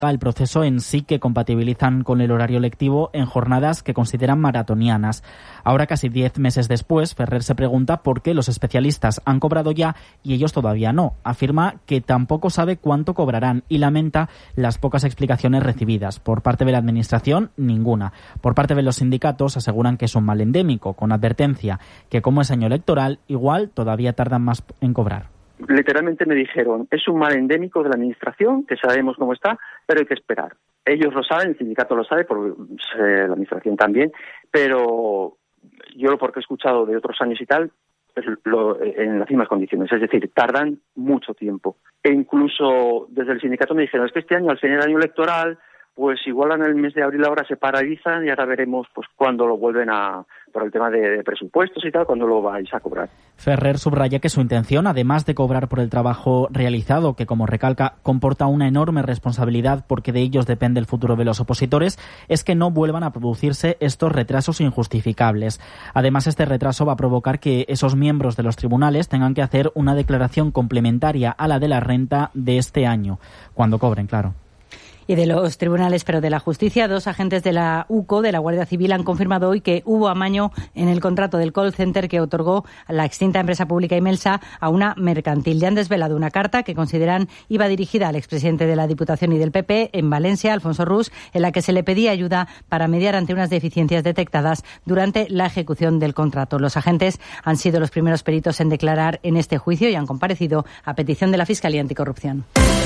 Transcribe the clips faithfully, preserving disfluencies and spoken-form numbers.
el proceso en sí que compatibilizan con el horario lectivo en jornadas que consideran maratonianas. Ahora, casi diez meses después, Ferrer se pregunta por qué los especialistas han cobrado ya y ellos todavía no. Afirma que tampoco sabe cuánto cobrarán y lamenta las pocas explicaciones recibidas. Por parte de la Administración, ninguna. Por parte de los sindicatos, aseguran que es un mal endémico, con advertencia que como es año electoral, igual todavía tardan más en cobrar. Literalmente me dijeron, es un mal endémico de la Administración, que sabemos cómo está, pero hay que esperar. Ellos lo saben, el sindicato lo sabe, por, eh, la Administración también, pero yo, porque he escuchado de otros años y tal, es lo, en las mismas condiciones, es decir, tardan mucho tiempo. E incluso desde el sindicato me dijeron, es que este año, al ser el año electoral, pues igual en el mes de abril ahora se paralizan y ahora veremos pues cuándo lo vuelven a, por el tema de, de presupuestos y tal, cuándo lo vais a cobrar. Ferrer subraya que su intención, además de cobrar por el trabajo realizado, que como recalca comporta una enorme responsabilidad porque de ellos depende el futuro de los opositores, es que no vuelvan a producirse estos retrasos injustificables. Además, este retraso va a provocar que esos miembros de los tribunales tengan que hacer una declaración complementaria a la de la renta de este año, cuando cobren, claro. Y de los tribunales, pero de la justicia, dos agentes de la U C O, de la Guardia Civil, han confirmado hoy que hubo amaño en el contrato del call center que otorgó la extinta empresa pública Imelsa a una mercantil. Ya han desvelado una carta que consideran iba dirigida al expresidente de la Diputación y del P P en Valencia, Alfonso Rus, en la que se le pedía ayuda para mediar ante unas deficiencias detectadas durante la ejecución del contrato. Los agentes han sido los primeros peritos en declarar en este juicio y han comparecido a petición de la Fiscalía Anticorrupción.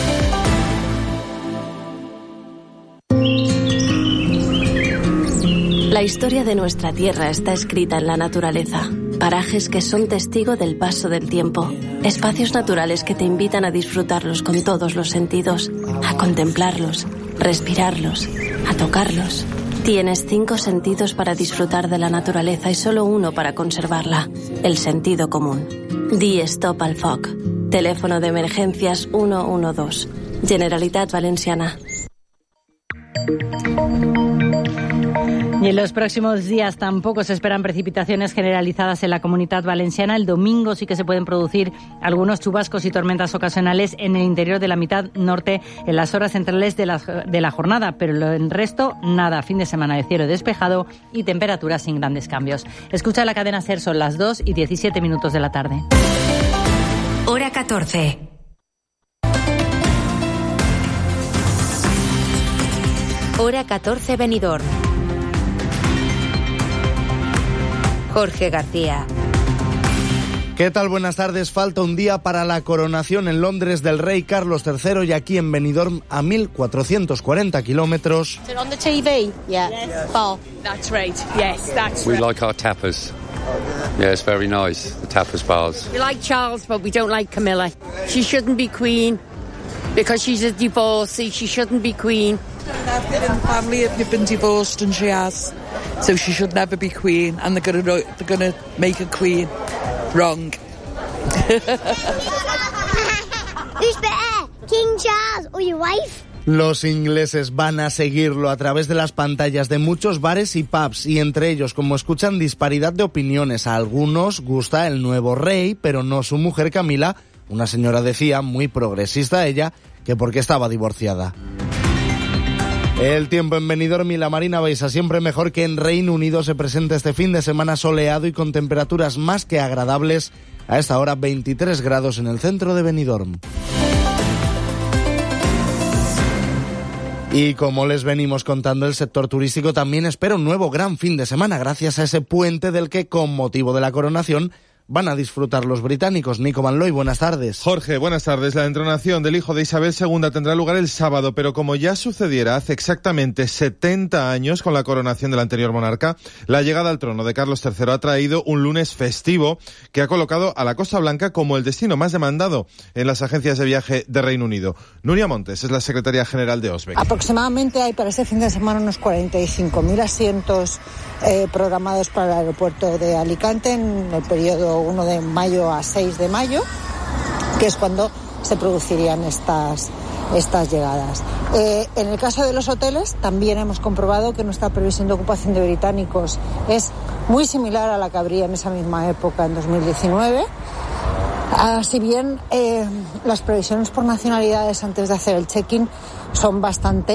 La historia de nuestra tierra está escrita en la naturaleza. Parajes que son testigo del paso del tiempo. Espacios naturales que te invitan a disfrutarlos con todos los sentidos, a contemplarlos, respirarlos, a tocarlos. Tienes cinco sentidos para disfrutar de la naturaleza y solo uno para conservarla, el sentido común. Di stop al F O C. Teléfono de emergencias uno uno dos. Generalitat Valenciana. Y en los próximos días tampoco se esperan precipitaciones generalizadas en la Comunidad Valenciana. El domingo sí que se pueden producir algunos chubascos y tormentas ocasionales en el interior de la mitad norte en las horas centrales de la, de la jornada, pero el resto nada. Fin de semana de cielo despejado y temperaturas sin grandes cambios. Escucha la cadena SER, son las dos y diecisiete minutos de la tarde. Hora catorce. Hora catorce, Benidorm. Jorge García. ¿Qué tal? Buenas tardes. Falta un día para la coronación en Londres del rey Carlos tercero y aquí en Benidorm a mil cuatrocientos cuarenta kilómetros. Is it on the T V? Yeah. Yes. Bar. That's right. Yes, that's We right. like our tapas. Yeah, it's very nice, the tapas bars. We like Charles, but we don't like Camilla. She shouldn't be queen because she's a divorcee. She shouldn't be queen. I've been in the family have been divorced and she has. So she should never be queen, and they're going to they're going to make her queen. Wrong. Who's better, King Charles or your wife? Los ingleses van a seguirlo a través de las pantallas de muchos bares y pubs y entre ellos, como escuchan, disparidad de opiniones. A algunos gusta el nuevo rey, pero no su mujer Camila, una señora, decía, muy progresista ella, que porque estaba divorciada. El tiempo en Benidorm y la Marina Baixa siempre mejor que en Reino Unido. Se presenta este fin de semana soleado y con temperaturas más que agradables. A esta hora veintitrés grados en el centro de Benidorm. Y como les venimos contando, el sector turístico también espera un nuevo gran fin de semana gracias a ese puente del que, con motivo de la coronación, van a disfrutar los británicos. Nico Van Looy, buenas tardes. Jorge, buenas tardes. La entronación del hijo de Isabel segunda tendrá lugar el sábado, pero como ya sucediera hace exactamente setenta años con la coronación del anterior monarca, la llegada al trono de Carlos tercero ha traído un lunes festivo que ha colocado a la Costa Blanca como el destino más demandado en las agencias de viaje de Reino Unido. Nuria Montes es la secretaria general de Osbeck. Aproximadamente hay para este fin de semana unos cuarenta y cinco mil asientos eh, programados para el aeropuerto de Alicante en el periodo uno de mayo a seis de mayo, que es cuando se producirían estas, estas llegadas. Eh, en el caso de los hoteles, también hemos comprobado que nuestra previsión de ocupación de británicos es muy similar a la que habría en esa misma época, en dos mil diecinueve. Ah, si bien eh, las previsiones por nacionalidades antes de hacer el check-in son bastante